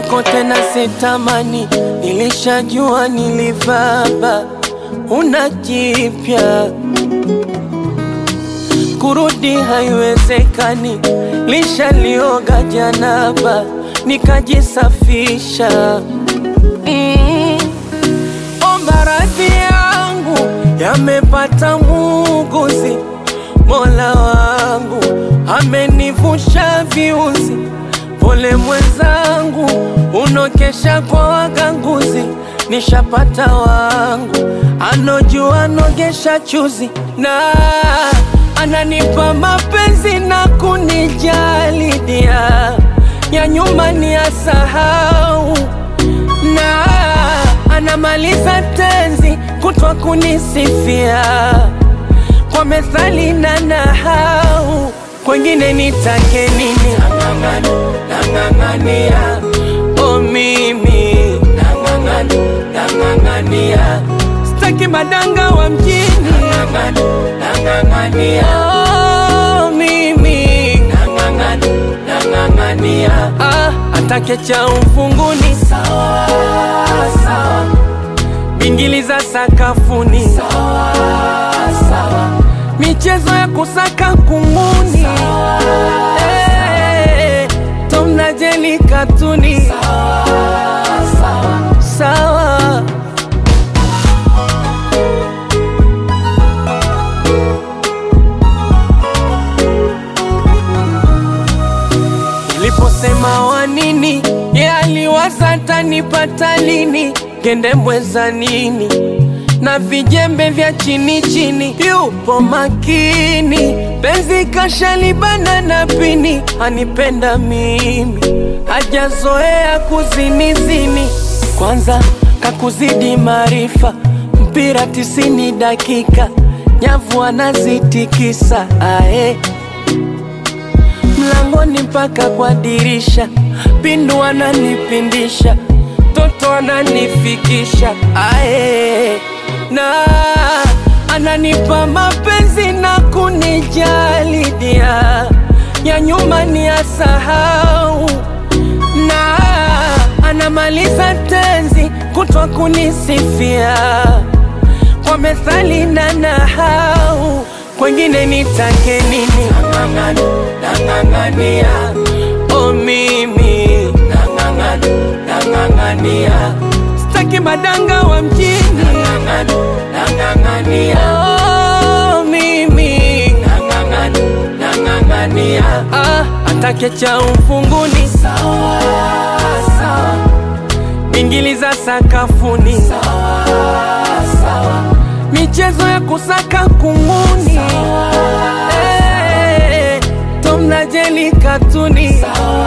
kwako tena sitamani, nilishajua nilivaba, unajipya kurudi haiwezekani, lishalioga janaba nikajisafisha. Omba radhi yangu yamepata muuguzi, Mola wangu amenivusha viuzi. Pole mwenzangu unokesha kwa waganguzi, nishapata wangu anojua nogesha chuzi, na ananipa mapenzi na kunijali dia ya nyuma ni asahau, na anamaliza tenzi kutwa kunisifia kwa methali na nahau. Kwengine nitake nini? Nang'ang'ania, oh mimi nang'ang'ania, sitaki madanga wa mjini. Nang'ang'ania, oh mimi nang'ang'ania, atake cha ufunguni sawa sawa, bingili za sakafuni sawa sawa, michezo ya kusaka kunguni Tom na Jerry katuni sawa sawa sawa. Niliposema wanini, aliwaza tanipata lini, kende mweza nini na vijembe vya chini chini. Yupo makini, penzi kashalibana na pini, anipenda mimi, hajazoea kuzinizini. Kwanza kakuzidi maarifa, mpira 90 dakika, nyavu anazitikisa mlangoni mpaka kwa dirisha, pindu ananipindisha, toto ananifikisha na ananipa mapenzi na kunijali dia ya nyuma ni asahau, na anamaliza tenzi kutwa kunisifia kwa methali na nahau. Kwengine nitake nini? Nang'ang'ania, oh mimi nang'ang'ania, sitaki madanga wa mjini. Nang'ang'ania, oh mimi nang'ang'ania, atake cha ufunguni sawa sawa, bingili za sakafuni sawa sawa, michezo ya kusaka kunguni Tom na Jerry katuni sawa